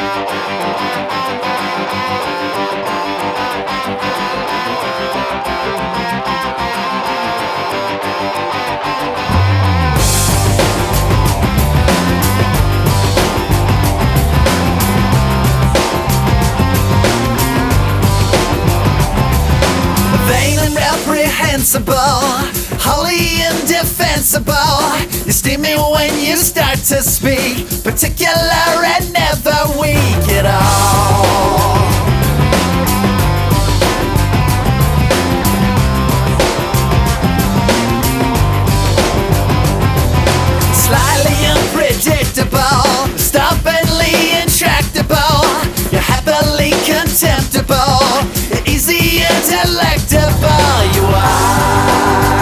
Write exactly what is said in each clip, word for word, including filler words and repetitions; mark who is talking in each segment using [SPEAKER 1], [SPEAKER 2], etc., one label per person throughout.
[SPEAKER 1] Wholly indefensible. You steam me when you start to speak, particular and never weak at all. Slightly unpredictable, stubbornly intractable. You're happily contemptible, you're easy and delectable. You are.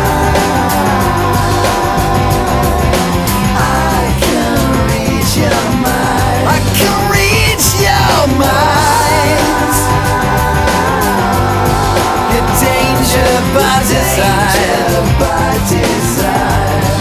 [SPEAKER 1] By design, by design.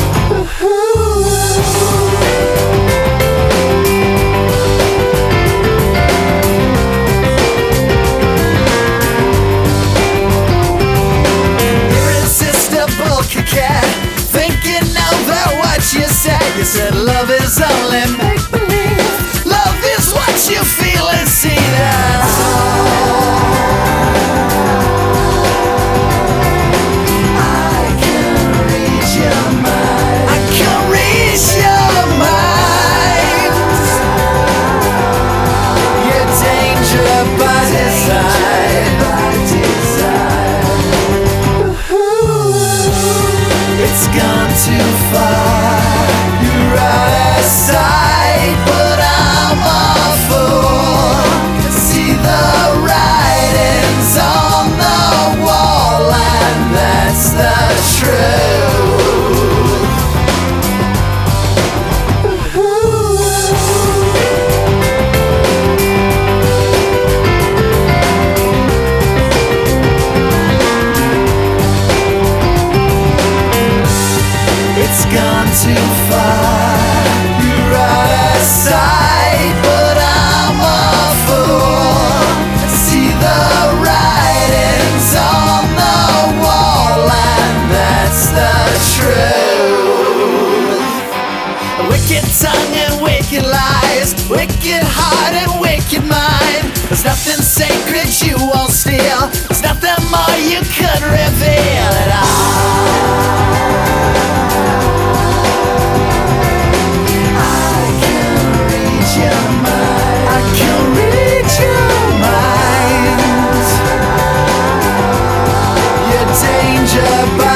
[SPEAKER 1] Irresistible coquette, thinking over what you said. You said love is only make believe. Love is what you feel and see. That's all. Too far, you're out of sight, but I'm a fool. See the writings on the wall, and that's the truth. It's gone too far, you're out of sight, but I'm a fool. See the writings on the wall, and that's the truth. Wicked tongue and wicked lies, wicked heart and wicked mind. There's nothing sacred you won't steal, there's nothing more you could reveal at all. Danger.